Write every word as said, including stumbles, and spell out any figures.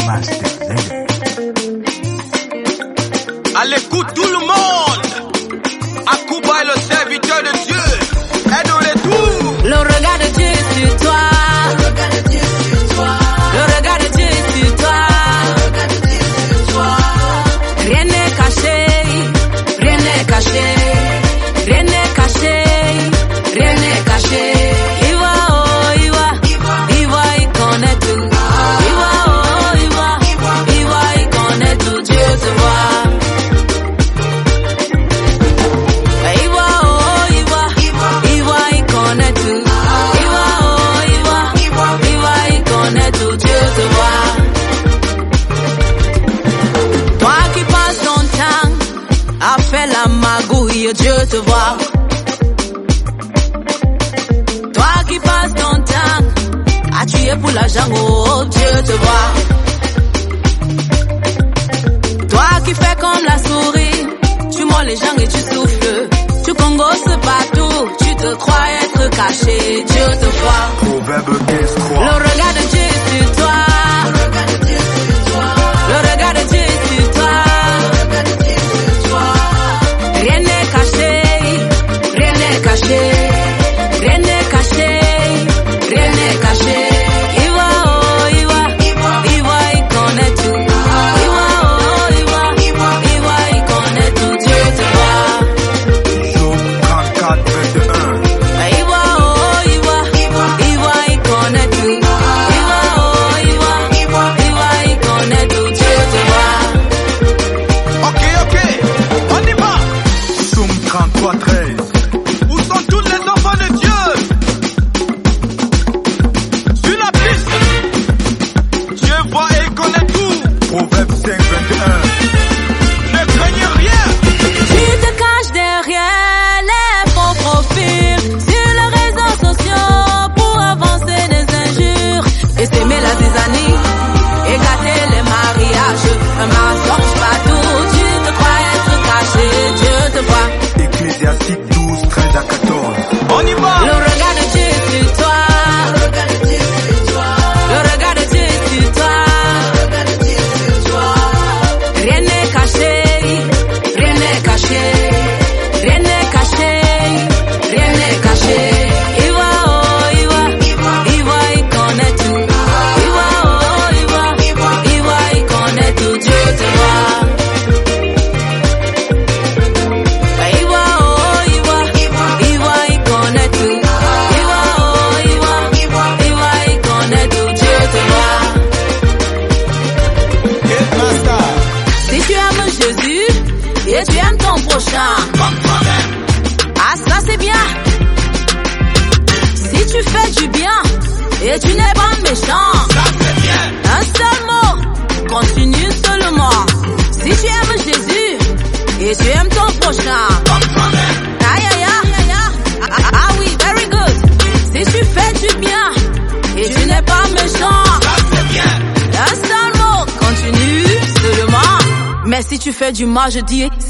À l'écoute tout le monde. Akouba est le serviteur de Dieu. Aide-les tous. Le regard de Dieu sur toi. Le regard de Dieu sur toi. Le regard de Dieu sur toi. Le regard de Dieu sur toi. Rien n'est caché. Rien n'est caché. Rien n'est caché. Rien n'est caché. Il va, oh, il va. Il va, il connaît tout. Il va, oh, il va. Il va, il connaît tout. Dieu te voit. La magouille, Dieu te voit. Toi qui passes ton temps à tuer pour l'argent, oh, Dieu te voit. Toi qui fais comme la souris, tu mords les gens et tu souffles. Tu congosses partout, tu te crois être caché, Dieu te voit. Proverbe quinze trois. Le regard de Dieu sur toi. Le regard de Dieu sur toi. Le regard de Dieu sur toi. Rien n'est caché, rien n'est caché, rien n'est caché, rien n'est caché. Il va, oh, il va, il va, il connaît tout. Il va, oh, il va, il va, il connaît tout. Dieu te voit. Job trente-quatre, vingt et un. Il va, oh, il va, il va, il connaît tout. Il va, oh, il va, il va, il connaît tout. Dieu te voit. Ok, ok, on y va. trente-trois treize. Où sont tous les enfants de Dieu? Sur la piste. Dieu voit et connaît tout. Proverbe cinq vingt et un. Ne craignez rien. Tu te caches derrière les faux profils sur les réseaux sociaux pour avancer des injures et s'aimer la zizanie et gâter les mariages. Un mensonge partout, tu te crois être caché, Dieu te voit. Ecclésiastique douze, treize à quatorze. On y va. Le regard de Dieu sur toi. Le regard de Dieu sur toi. Le regard de Dieu sur toi. Le regard de Dieu sur toi. Rien n'est caché. Rien n'est caché. Rien n'est caché. Rien n'est caché. Il va, oh, il va. Il va, il connaît tout. Il va, oh, il va. Il va, il connaît tout. Dieu te voit. Et tu aimes ton prochain. Ah, ça c'est bien. Si tu fais du bien et tu n'es pas méchant, Ça c'est bien. un seul mot, continue seulement. Si tu aimes Jésus et tu aimes ton prochain, aïe aïe aïe aïe. Ah, ah oui, very good. Si tu fais du bien et tu n'es pas méchant, Ça c'est bien. un seul mot, continue seulement. Mais si tu fais du mal, je dis